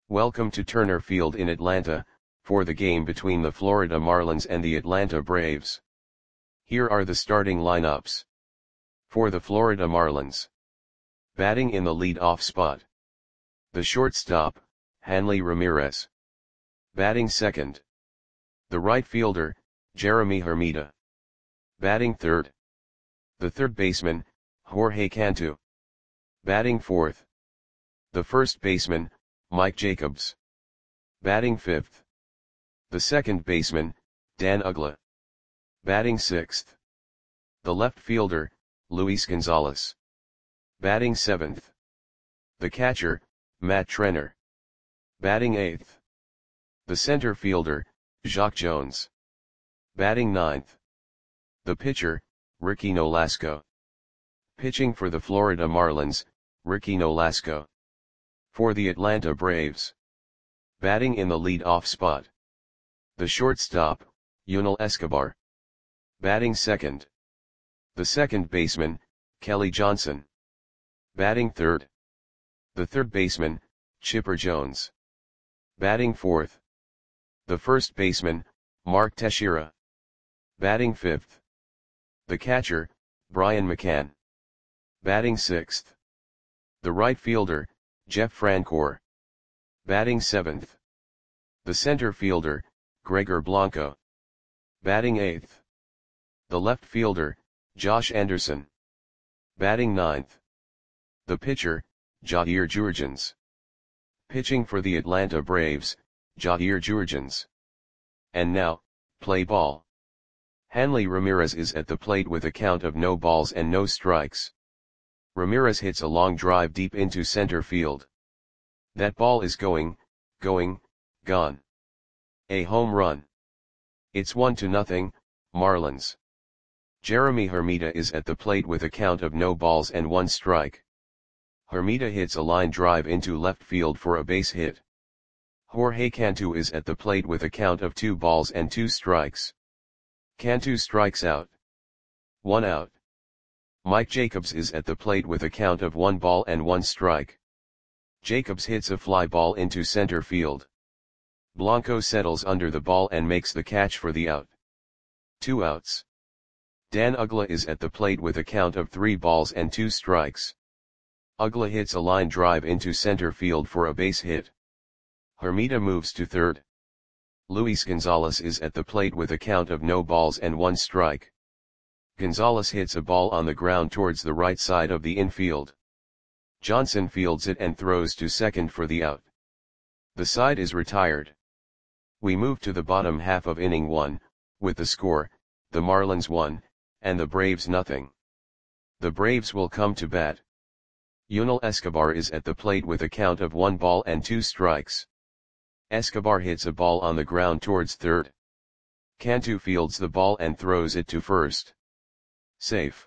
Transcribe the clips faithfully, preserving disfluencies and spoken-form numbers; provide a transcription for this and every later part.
Welcome to Turner Field in Atlanta, for the game between the Florida Marlins and the Atlanta Braves. Here are the starting lineups. For the Florida Marlins. Batting in the lead-off spot. The shortstop, Hanley Ramirez. Batting second. The right fielder, Jeremy Hermida. Batting third. The third baseman, Jorge Cantu. Batting fourth. The first baseman, Mike Jacobs. Batting fifth. The second baseman, Dan Uggla. Batting sixth. The left fielder, Luis Gonzalez. Batting seventh. The catcher, Matt Trenner. Batting eighth. The center fielder, Jacque Jones. Batting ninth. The pitcher, Ricky Nolasco. Pitching for the Florida Marlins, Ricky Nolasco. For the Atlanta Braves. Batting in the lead-off spot. The shortstop, Yunel Escobar. Batting second. The second baseman, Kelly Johnson. Batting third. The third baseman, Chipper Jones. Batting fourth. The first baseman, Mark Teixeira. Batting fifth. The catcher, Brian McCann. Batting sixth. The right fielder, Jeff Francoeur. Batting seventh. The center fielder, Gregor Blanco. Batting eighth. The left fielder, Josh Anderson. Batting ninth. The pitcher, Jair Jurrjens. Pitching for the Atlanta Braves, Jair Jurrjens. And now, play ball. Hanley Ramirez is at the plate with a count of no balls and no strikes. Ramirez hits a long drive deep into center field. That ball is going, going, gone. A home run. It's one to nothing, Marlins. Jeremy Hermida is at the plate with a count of no balls and one strike. Hermida hits a line drive into left field for a base hit. Jorge Cantu is at the plate with a count of two balls and two strikes. Cantu strikes out. One out. Mike Jacobs is at the plate with a count of one ball and one strike. Jacobs hits a fly ball into center field. Blanco settles under the ball and makes the catch for the out. Two outs. Dan Uggla is at the plate with a count of three balls and two strikes. Uggla hits a line drive into center field for a base hit. Hermida moves to third. Luis Gonzalez is at the plate with a count of no balls and one strike. Gonzalez hits a ball on the ground towards the right side of the infield. Johnson fields it and throws to second for the out. The side is retired. We move to the bottom half of inning one, with the score, the Marlins one, and the Braves nothing. The Braves will come to bat. Yunel Escobar is at the plate with a count of one ball and two strikes. Escobar hits a ball on the ground towards third. Cantu fields the ball and throws it to first. Safe.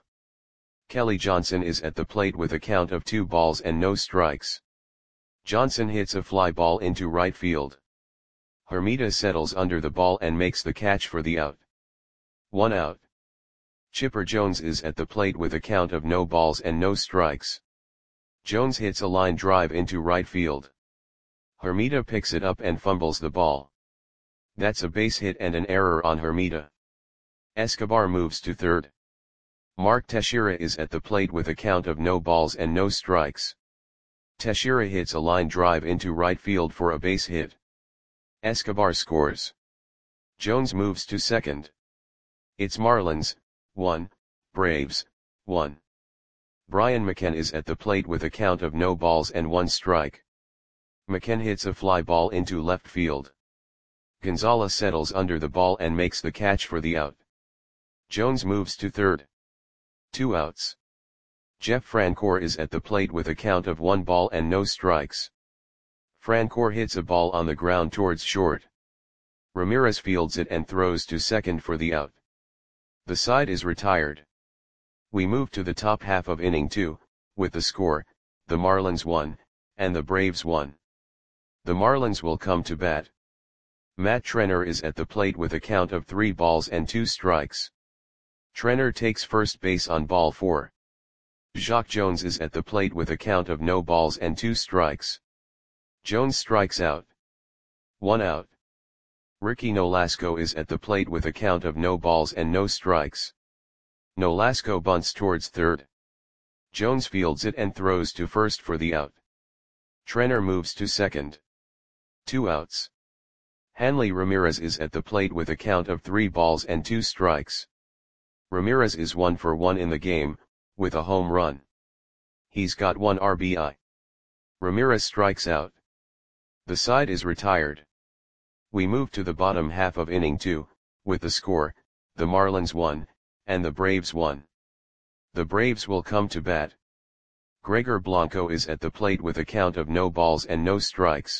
Kelly Johnson is at the plate with a count of two balls and no strikes. Johnson hits a fly ball into right field. Hermida settles under the ball and makes the catch for the out. One out. Chipper Jones is at the plate with a count of no balls and no strikes. Jones hits a line drive into right field. Hermida picks it up and fumbles the ball. That's a base hit and an error on Hermida. Escobar moves to third. Mark Teixeira is at the plate with a count of no balls and no strikes. Teixeira hits a line drive into right field for a base hit. Escobar scores. Jones moves to second. It's Marlins, one, Braves, one. Brian McCann is at the plate with a count of no balls and one strike. McCann hits a fly ball into left field. Gonzalez settles under the ball and makes the catch for the out. Jones moves to third. Two outs. Jeff Francoeur is at the plate with a count of one ball and no strikes. Francoeur hits a ball on the ground towards short. Ramirez fields it and throws to second for the out. The side is retired. We move to the top half of inning two, with the score, the Marlins one, and the Braves one. The Marlins will come to bat. Matt Trenner is at the plate with a count of three balls and two strikes. Trenner takes first base on ball four. Jacque Jones is at the plate with a count of no balls and two strikes. Jones strikes out. One out. Ricky Nolasco is at the plate with a count of no balls and no strikes. Nolasco bunts towards third. Jones fields it and throws to first for the out. Trenner moves to second. Two outs. Hanley Ramirez is at the plate with a count of three balls and two strikes. Ramirez is one for one in the game, with a home run. He's got one R B I. Ramirez strikes out. The side is retired. We move to the bottom half of inning two, with the score, the Marlins won, and the Braves won. The Braves will come to bat. Gregor Blanco is at the plate with a count of no balls and no strikes.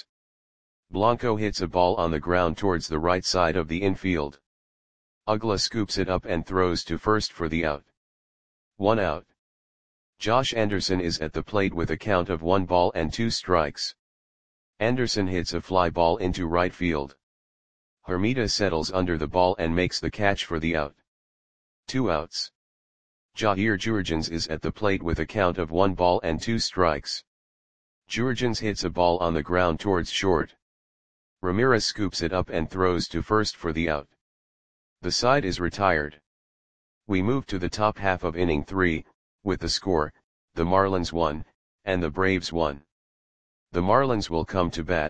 Blanco hits a ball on the ground towards the right side of the infield. Uggla scoops it up and throws to first for the out. One out. Josh Anderson is at the plate with a count of one ball and two strikes. Anderson hits a fly ball into right field. Hermida settles under the ball and makes the catch for the out. Two outs. Jair Jurgens is at the plate with a count of one ball and two strikes. Jurgens hits a ball on the ground towards short. Ramirez scoops it up and throws to first for the out. The side is retired. We move to the top half of inning three, with the score, the Marlins won, and the Braves won. The Marlins will come to bat.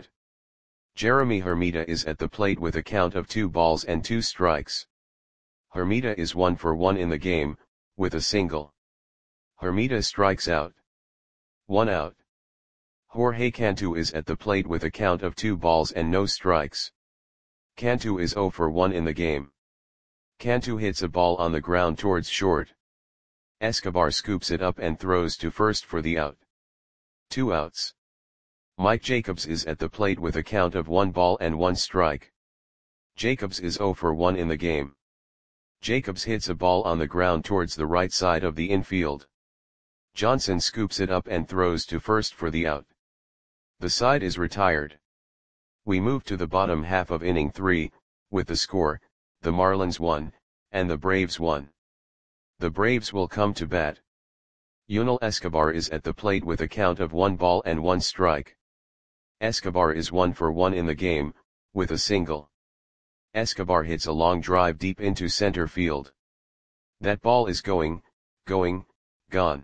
Jeremy Hermida is at the plate with a count of two balls and two strikes. Hermida is one for one in the game, with a single. Hermida strikes out. One out. Jorge Cantu is at the plate with a count of two balls and no strikes. Cantu is zero for one in the game. Cantu hits a ball on the ground towards short. Escobar scoops it up and throws to first for the out. Two outs. Mike Jacobs is at the plate with a count of one ball and one strike. Jacobs is zero for one in the game. Jacobs hits a ball on the ground towards the right side of the infield. Johnson scoops it up and throws to first for the out. The side is retired. We move to the bottom half of inning three, with the score, the Marlins won, and the Braves won. The Braves will come to bat. Yunel Escobar is at the plate with a count of one ball and one strike. Escobar is one for one in the game, with a single. Escobar hits a long drive deep into center field. That ball is going, going, gone.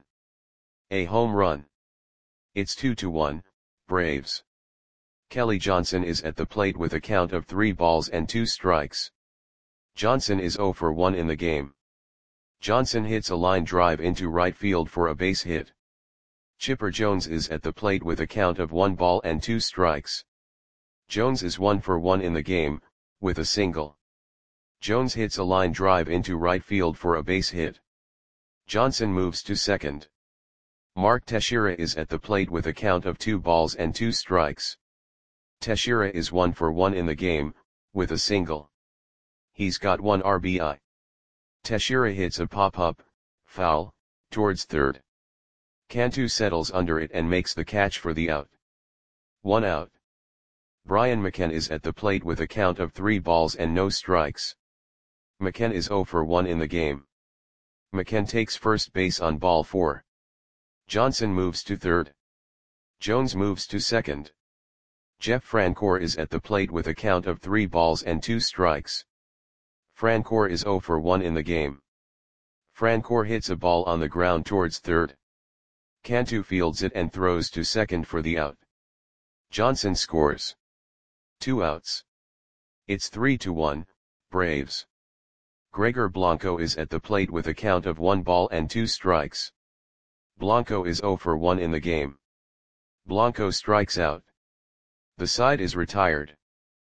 A home run. It's two to one, Braves. Kelly Johnson is at the plate with a count of three balls and two strikes. Johnson is zero for one in the game. Johnson hits a line drive into right field for a base hit. Chipper Jones is at the plate with a count of one ball and two strikes. Jones is one for one in the game, with a single. Jones hits a line drive into right field for a base hit. Johnson moves to second. Mark Teixeira is at the plate with a count of two balls and two strikes. Teixeira is one for one in the game, with a single. He's got one R B I. Teixeira hits a pop-up, foul, towards third. Cantu settles under it and makes the catch for the out. One out. Brian McKenna is at the plate with a count of three balls and no strikes. McKenna is zero for one in the game. McKenna takes first base on ball four. Johnson moves to third. Jones moves to second. Jeff Francoeur is at the plate with a count of three balls and two strikes. Francoeur is zero for one in the game. Francoeur hits a ball on the ground towards third. Cantu fields it and throws to second for the out. Johnson scores. Two outs. It's three to one, Braves. Gregor Blanco is at the plate with a count of one ball and two strikes. Blanco is zero for one in the game. Blanco strikes out. The side is retired.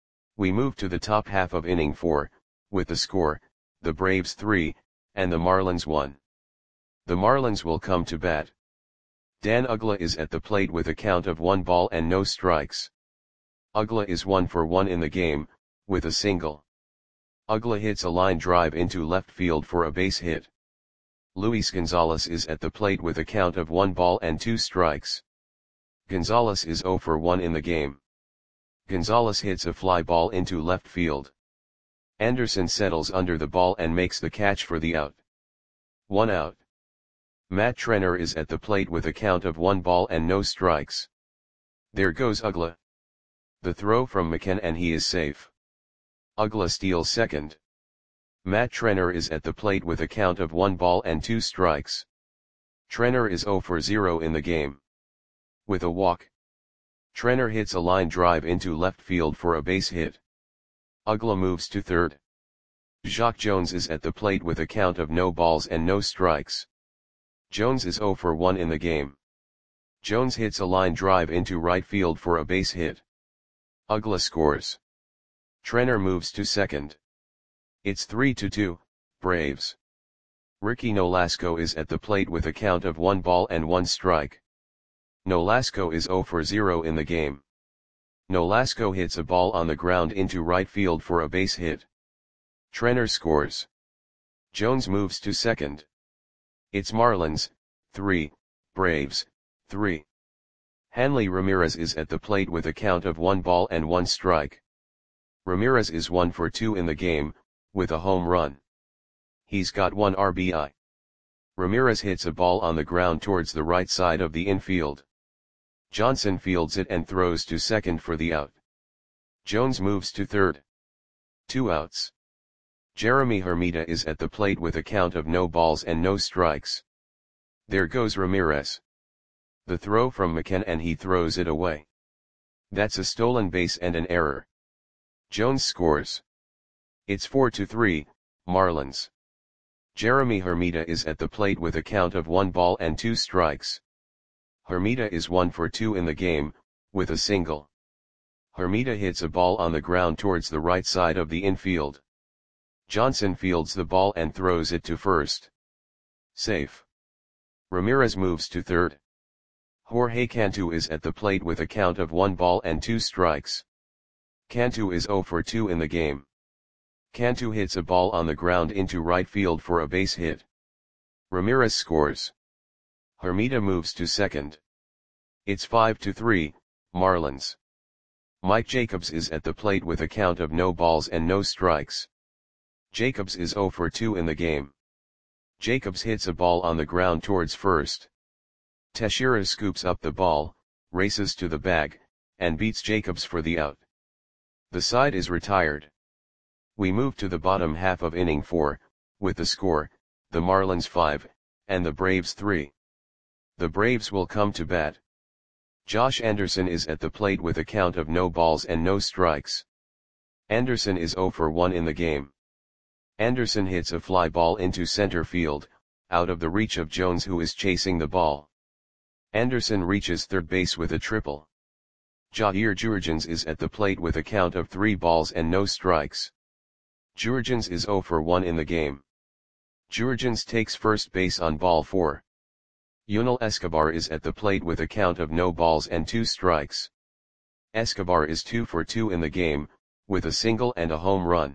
We move to the top half of inning four, with the score, the Braves three, and the Marlins one. The Marlins will come to bat. Dan Uggla is at the plate with a count of one ball and no strikes. Uggla is one for one in the game, with a single. Uggla hits a line drive into left field for a base hit. Luis Gonzalez is at the plate with a count of one ball and two strikes. Gonzalez is zero for one in the game. Gonzalez hits a fly ball into left field. Anderson settles under the ball and makes the catch for the out. One out. Matt Trenner is at the plate with a count of one ball and no strikes. There goes Uggla. The throw from McCann and he is safe. Uggla steals second. Matt Trenner is at the plate with a count of one ball and two strikes. Trenner is zero for zero in the game. With a walk, Trenner hits a line drive into left field for a base hit. Uggla moves to third. Jacque Jones is at the plate with a count of no balls and no strikes. Jones is zero for one in the game. Jones hits a line drive into right field for a base hit. Uggla scores. Trenner moves to second. It's three to two, Braves. Ricky Nolasco is at the plate with a count of one ball and one strike. Nolasco is zero for zero in the game. Nolasco hits a ball on the ground into right field for a base hit. Trenner scores. Jones moves to second. It's Marlins, three, Braves, three. Hanley Ramirez is at the plate with a count of one ball and one strike. Ramirez is one for two in the game, with a home run. He's got one R B I. Ramirez hits a ball on the ground towards the right side of the infield. Johnson fields it and throws to second for the out. Jones moves to third. Two outs. Jeremy Hermida is at the plate with a count of no balls and no strikes. There goes Ramirez. The throw from McCann and he throws it away. That's a stolen base and an error. Jones scores. It's four to three, Marlins. Jeremy Hermida is at the plate with a count of one ball and two strikes. Hermida is one for two in the game, with a single. Hermida hits a ball on the ground towards the right side of the infield. Johnson fields the ball and throws it to first. Safe. Ramirez moves to third. Jorge Cantu is at the plate with a count of one ball and two strikes. Cantu is zero for two in the game. Cantu hits a ball on the ground into right field for a base hit. Ramirez scores. Hermida moves to second. It's five to three, Marlins. Mike Jacobs is at the plate with a count of no balls and no strikes. Jacobs is zero for two in the game. Jacobs hits a ball on the ground towards first. Teixeira scoops up the ball, races to the bag, and beats Jacobs for the out. The side is retired. We move to the bottom half of inning four, with the score, the Marlins five, and the Braves three. The Braves will come to bat. Josh Anderson is at the plate with a count of no balls and no strikes. Anderson is zero for one in the game. Anderson hits a fly ball into center field, out of the reach of Jones who is chasing the ball. Anderson reaches third base with a triple. Jair Jurrjens is at the plate with a count of three balls and no strikes. Jurrjens is zero for one in the game. Jurrjens takes first base on ball four. Yunel Escobar is at the plate with a count of no balls and two strikes. Escobar is two for two in the game, with a single and a home run.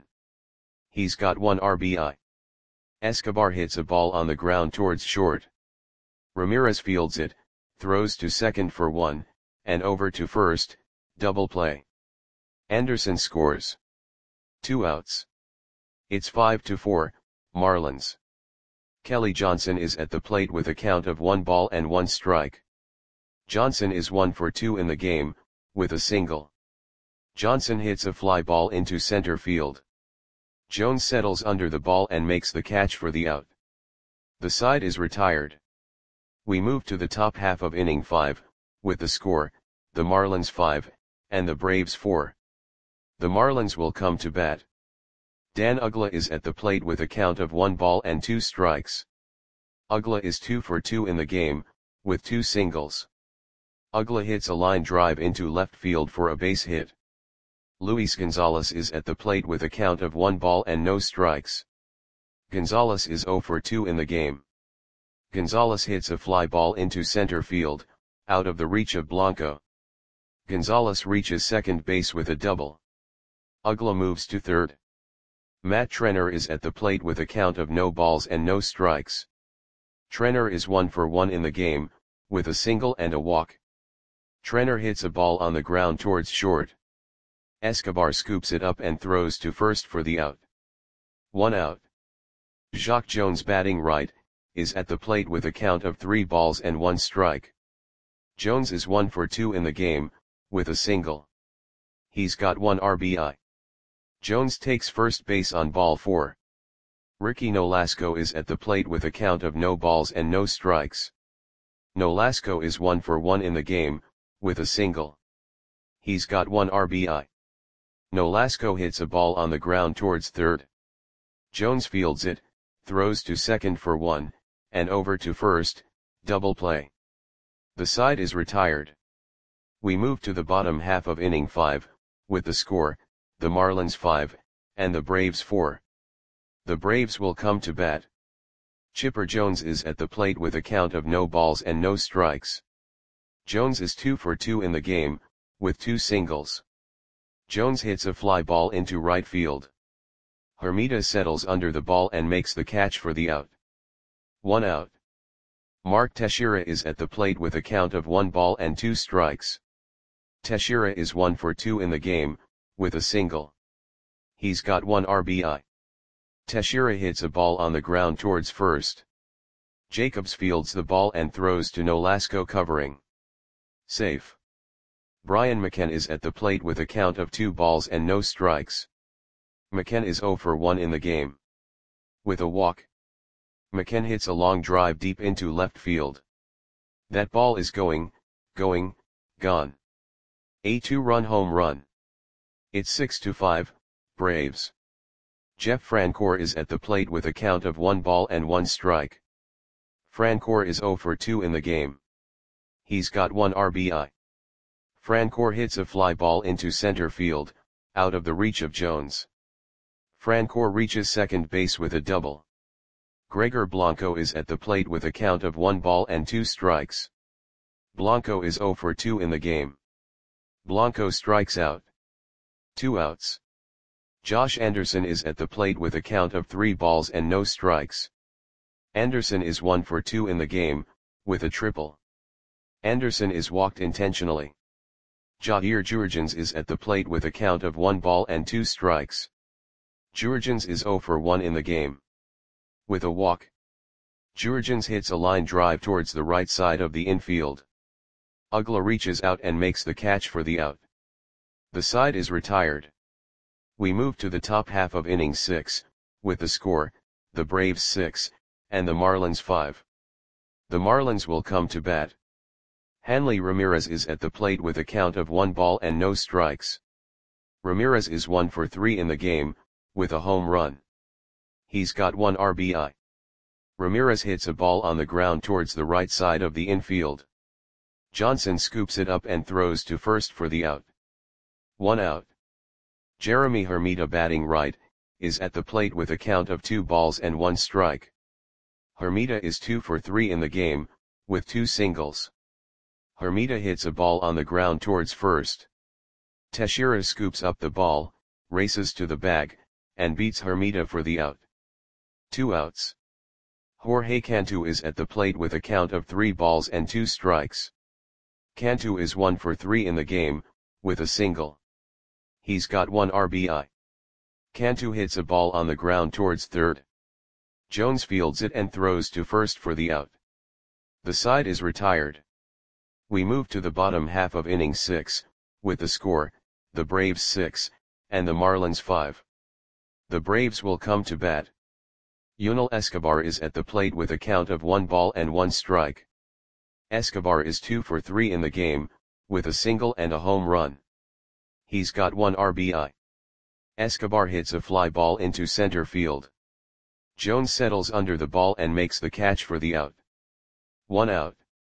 He's got one R B I. Escobar hits a ball on the ground towards short. Ramirez fields it, throws to second for one, and over to first, double play. Anderson scores. Two outs. It's five to four, Marlins. Kelly Johnson is at the plate with a count of one ball and one strike. Johnson is one for two in the game, with a single. Johnson hits a fly ball into center field. Jones settles under the ball and makes the catch for the out. The side is retired. We move to the top half of inning five, with the score, the Marlins five, and the Braves four. The Marlins will come to bat. Dan Uggla is at the plate with a count of one ball and two strikes. Uggla is two for two in the game, with two singles. Uggla hits a line drive into left field for a base hit. Luis Gonzalez is at the plate with a count of one ball and no strikes. Gonzalez is zero for two in the game. Gonzalez hits a fly ball into center field, out of the reach of Blanco. Gonzalez reaches second base with a double. Uggla moves to third. Matt Trenner is at the plate with a count of no balls and no strikes. Trenner is one for one in the game, with a single and a walk. Trenner hits a ball on the ground towards short. Escobar scoops it up and throws to first for the out. One out. Jacque Jones, batting right, is at the plate with a count of three balls and one strike. Jones is one for two in the game, with a single. He's got one R B I. Jones takes first base on ball four. Ricky Nolasco is at the plate with a count of no balls and no strikes. Nolasco is one for one in the game, with a single. He's got one R B I. Nolasco hits a ball on the ground towards third. Jones fields it, throws to second for one, and over to first, double play. The side is retired. We move to the bottom half of inning five, with the score, the Marlins five, and the Braves four. The Braves will come to bat. Chipper Jones is at the plate with a count of no balls and no strikes. Jones is two for two in the game, with two singles. Jones hits a fly ball into right field. Hermida settles under the ball and makes the catch for the out. One out. Mark Teixeira is at the plate with a count of one ball and two strikes. Teixeira is one for two in the game, with a single. He's got one R B I. Teixeira hits a ball on the ground towards first. Jacobs fields the ball and throws to Nolasco covering. Safe. Brian McCann is at the plate with a count of two balls and no strikes. McCann is zero for one in the game. With a walk. McCann hits a long drive deep into left field. That ball is going, going, gone. A two-run home run. It's six to five, Braves. Jeff Francoeur is at the plate with a count of one ball and one strike. Francoeur is zero for two in the game. He's got one R B I. Francoeur hits a fly ball into center field, out of the reach of Jones. Francoeur reaches second base with a double. Gregor Blanco is at the plate with a count of one ball and two strikes. Blanco is zero for two in the game. Blanco strikes out. Two outs. Josh Anderson is at the plate with a count of three balls and no strikes. Anderson is one for two in the game, with a triple. Anderson is walked intentionally. Jair Jurgens is at the plate with a count of one ball and two strikes. Jurgens is zero for one in the game. With a walk. Jurgens hits a line drive towards the right side of the infield. Uggla reaches out and makes the catch for the out. The side is retired. We move to the top half of inning six, with the score, the Braves six, and the Marlins five. The Marlins will come to bat. Hanley Ramirez is at the plate with a count of one ball and no strikes. Ramirez is one for three in the game, with a home run. He's got one R B I. Ramirez hits a ball on the ground towards the right side of the infield. Johnson scoops it up and throws to first for the out. One out. Jeremy Hermida, batting right, is at the plate with a count of two balls and one strike. Hermida is two for three in the game, with two singles. Hermida hits a ball on the ground towards first. Teixeira scoops up the ball, races to the bag, and beats Hermida for the out. Two outs. Jorge Cantu is at the plate with a count of three balls and two strikes. Cantu is one for three in the game, with a single. He's got one R B I. Cantu hits a ball on the ground towards third. Jones fields it and throws to first for the out. The side is retired. We move to the bottom half of inning six, with the score, the Braves six, and the Marlins five. The Braves will come to bat. Yunel Escobar is at the plate with a count of one ball and one strike. Escobar is two for three in the game, with a single and a home run. He's got one R B I. Escobar hits a fly ball into center field. Jones settles under the ball and makes the catch for the out. One out.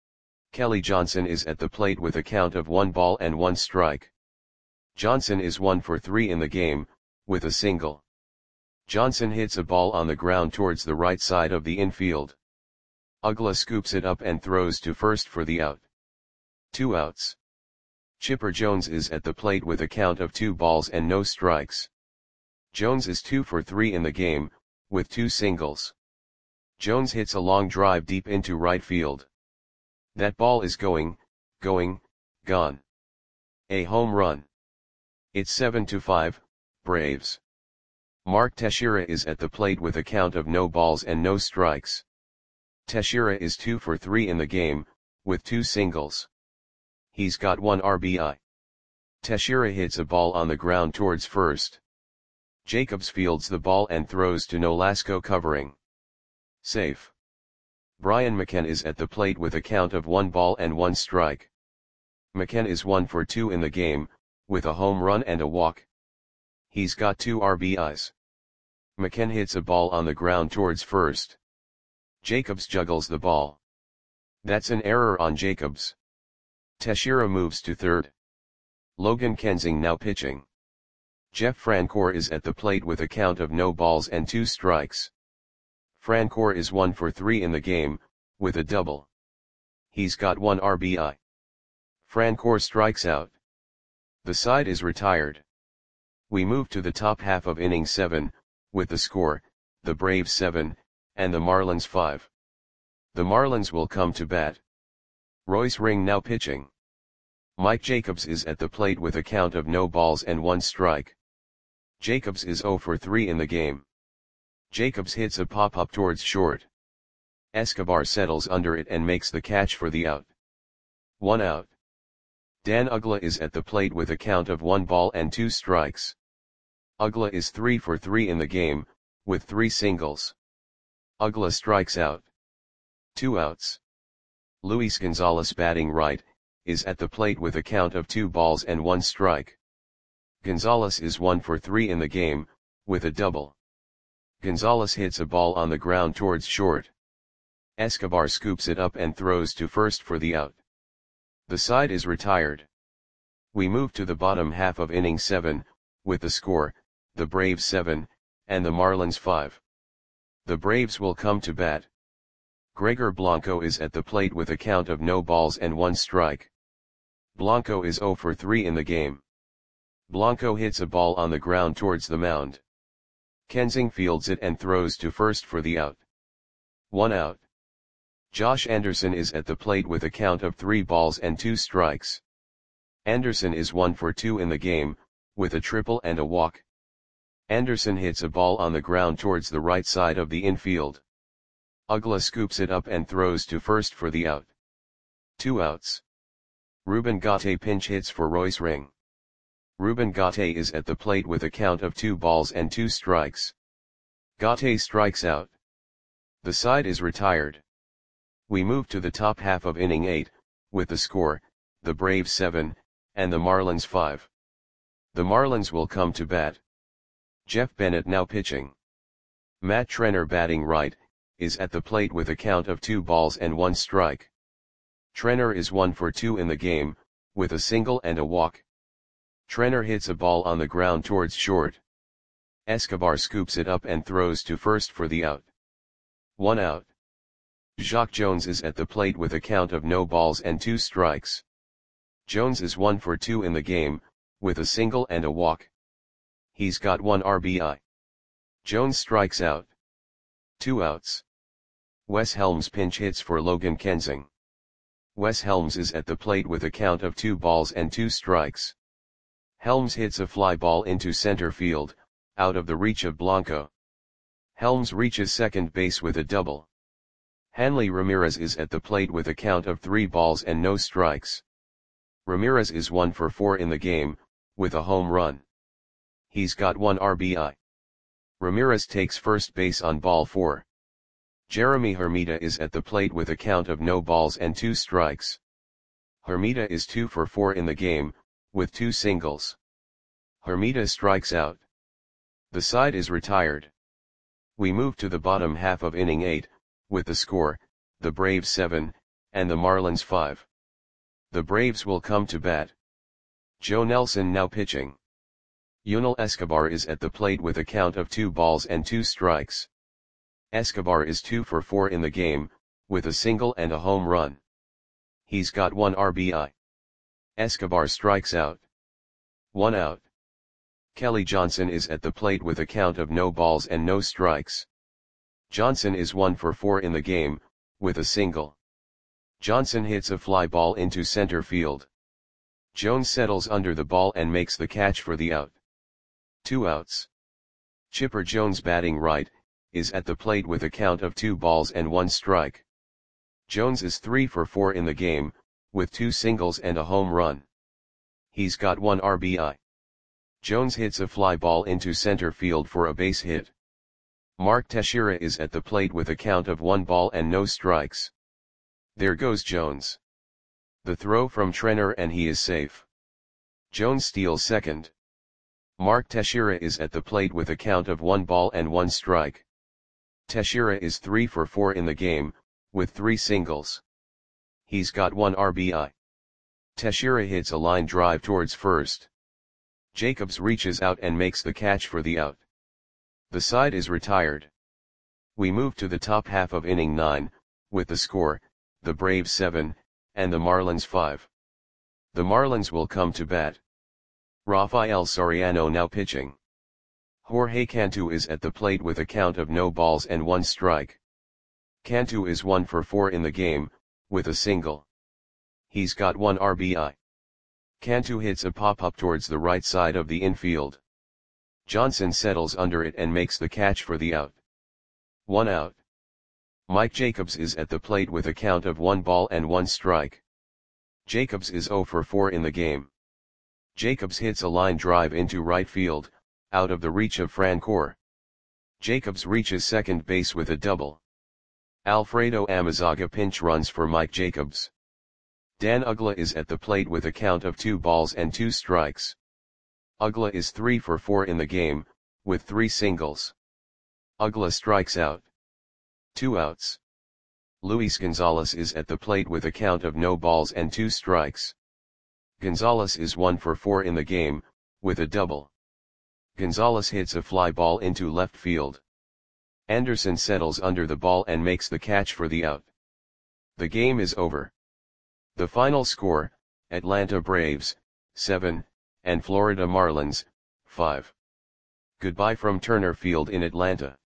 Kelly Johnson is at the plate with a count of one ball and one strike. Johnson is one for three in the game, with a single. Johnson hits a ball on the ground towards the right side of the infield. Uggla scoops it up and throws to first for the out. Two outs. Chipper Jones is at the plate with a count of two balls and no strikes. Jones is two for three in the game, with two singles. Jones hits a long drive deep into right field. That ball is going, going, gone. A home run. It's seven to five, Braves. Mark Teixeira is at the plate with a count of no balls and no strikes. Teixeira is two for three in the game, with two singles. He's got one R B I. Teixeira hits a ball on the ground towards first. Jacobs fields the ball and throws to Nolasco covering. Safe. Brian McCann is at the plate with a count of one ball and one strike. McCann is one for two in the game, with a home run and a walk. He's got two R B Is. McCann hits a ball on the ground towards first. Jacobs juggles the ball. That's an error on Jacobs. Teixeira moves to third. Logan Kensing now pitching. Jeff Francoeur is at the plate with a count of no balls and two strikes. Francoeur is one for three in the game, with a double. He's got one R B I. Francoeur strikes out. The side is retired. We move to the top half of inning seven, with the score, the Braves seven, and the Marlins five. The Marlins will come to bat. Royce Ring now pitching. Mike Jacobs is at the plate with a count of no balls and one strike. Jacobs is zero for three in the game. Jacobs hits a pop-up towards short. Escobar settles under it and makes the catch for the out. One out. Dan Uggla is at the plate with a count of one ball and two strikes. Uggla is three for three in the game, with three singles. Uggla strikes out. Two outs. Luis Gonzalez batting right, is at the plate with a count of two balls and one strike. Gonzalez is one for three in the game, with a double. Gonzalez hits a ball on the ground towards short. Escobar scoops it up and throws to first for the out. The side is retired. We move to the bottom half of inning seven, with the score, the Braves seven, and the Marlins five. The Braves will come to bat. Gregor Blanco is at the plate with a count of no balls and one strike. Blanco is zero for three in the game. Blanco hits a ball on the ground towards the mound. Kensing fields it and throws to first for the out. One out. Josh Anderson is at the plate with a count of three balls and two strikes. Anderson is one for two in the game, with a triple and a walk. Anderson hits a ball on the ground towards the right side of the infield. Uggla scoops it up and throws to first for the out. Two outs. Ruben Gate pinch hits for Royce Ring. Ruben Gate is at the plate with a count of two balls and two strikes. Gate strikes out. The side is retired. We move to the top half of inning eight, with the score, the Braves seven, and the Marlins five. The Marlins will come to bat. Jeff Bennett now pitching. Matt Trenner batting right, is at the plate with a count of two balls and one strike. Trenner is one for two in the game, with a single and a walk. Trenner hits a ball on the ground towards short. Escobar scoops it up and throws to first for the out. One out. Jacque Jones is at the plate with a count of no balls and two strikes. Jones is one for two in the game, with a single and a walk. He's got one R B I. Jones strikes out. Two outs. Wes Helms pinch hits for Logan Kensing. Wes Helms is at the plate with a count of two balls and two strikes. Helms hits a fly ball into center field, out of the reach of Blanco. Helms reaches second base with a double. Hanley Ramirez is at the plate with a count of three balls and no strikes. Ramirez is one for four in the game, with a home run. He's got one R B I. Ramirez takes first base on ball four. Jeremy Hermida is at the plate with a count of no balls and two strikes. Hermida is two for four in the game, with two singles. Hermida strikes out. The side is retired. We move to the bottom half of inning eight, with the score, the Braves seven, and the Marlins five. The Braves will come to bat. Joe Nelson now pitching. Yunel Escobar is at the plate with a count of two balls and two strikes. Escobar is two for four in the game, with a single and a home run. He's got one R B I. Escobar strikes out. One out. Kelly Johnson is at the plate with a count of no balls and no strikes. Johnson is one for four in the game, with a single. Johnson hits a fly ball into center field. Jones settles under the ball and makes the catch for the out. Two outs. Chipper Jones batting right, is at the plate with a count of two balls and one strike. Jones is three for four in the game, with two singles and a home run. He's got one R B I. Jones hits a fly ball into center field for a base hit. Mark Teixeira is at the plate with a count of one ball and no strikes. There goes Jones. The throw from Trenner and he is safe. Jones steals second. Mark Teixeira is at the plate with a count of one ball and one strike. Teixeira is three for four in the game, with three singles. He's got one R B I. Teixeira hits a line drive towards first. Jacobs reaches out and makes the catch for the out. The side is retired. We move to the top half of inning nine, with the score, the Braves seven, and the Marlins five. The Marlins will come to bat. Rafael Soriano now pitching. Jorge Cantu is at the plate with a count of no balls and one strike. Cantu is one for four in the game, with a single. He's got one R B I. Cantu hits a pop-up towards the right side of the infield. Johnson settles under it and makes the catch for the out. One out. Mike Jacobs is at the plate with a count of one ball and one strike. Jacobs is zero for four in the game. Jacobs hits a line drive into right field, out of the reach of Francoeur. Jacobs reaches second base with a double. Alfredo Amezaga pinch runs for Mike Jacobs. Dan Uggla is at the plate with a count of two balls and two strikes. Uggla is three for four in the game, with three singles. Uggla strikes out. Two outs. Luis Gonzalez is at the plate with a count of no balls and two strikes. Gonzalez is one for four in the game, with a double. Gonzalez hits a fly ball into left field. Anderson settles under the ball and makes the catch for the out. The game is over. The final score, Atlanta Braves, seven, and Florida Marlins, five. Goodbye from Turner Field in Atlanta.